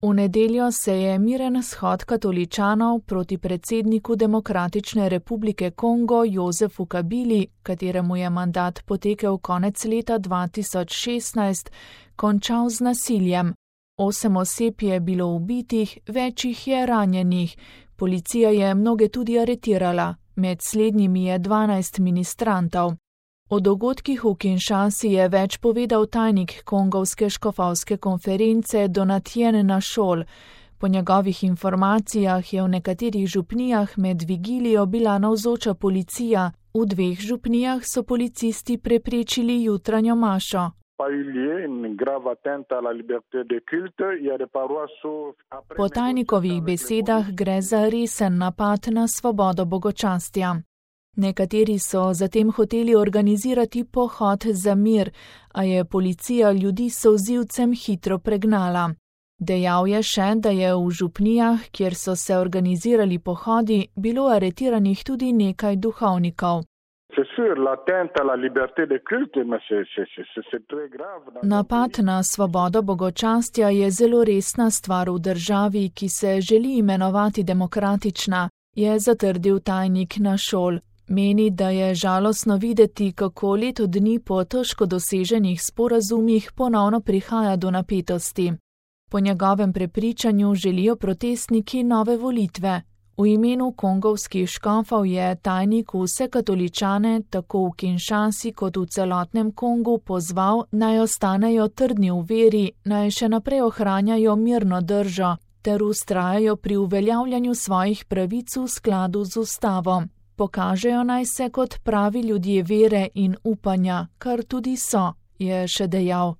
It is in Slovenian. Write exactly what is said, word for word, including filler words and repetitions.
V nedeljo se je miren shod katoličanov proti predsedniku Demokratične republike Kongo Josefu Kabili, kateremu je mandat potekel konec leta dva tisoč šestnajst, končal z nasiljem. Osem oseb je bilo ubitih, več jih je ranjenih. Policija je mnoge tudi aretirala, med slednjimi je dvanajst ministrantov. O dogodkih v Kinshasi je več povedal tajnik kongovske škofovske konference Donatien Našol. Po njegovih informacijah je v nekaterih župnijah med vigilijo bila navzoča policija, v dveh župnijah so policisti preprečili jutranjo mašo. Po tajnikovih besedah gre za resen napad na svobodo bogočastja. Nekateri so zatem hoteli organizirati pohod za mir, a je policija ljudi s solzivcem hitro pregnala. Dejal je še, da je v župnijah, kjer so se organizirali pohodi, bilo aretiranih tudi nekaj duhovnikov. Napad na svobodo bogočastja je zelo resna stvar v državi, ki se želi imenovati demokratična, je zatrdil tajnik Našol. Meni, da je žalostno videti, kako leto dni po težko doseženih sporazumih ponovno prihaja do napetosti. Po njegovem prepričanju želijo protestniki nove volitve. V imenu kongovskih škofov je tajnik vse katoličane, tako v Kinshasi kot v celotnem Kongu, pozval, naj ostanejo trdni v veri, naj še naprej ohranjajo mirno držo, ter vztrajajo pri uveljavljanju svojih pravic v skladu z ustavo. Pokažejo naj se kot pravi ljudje vere in upanja, kar tudi so, je še dejal.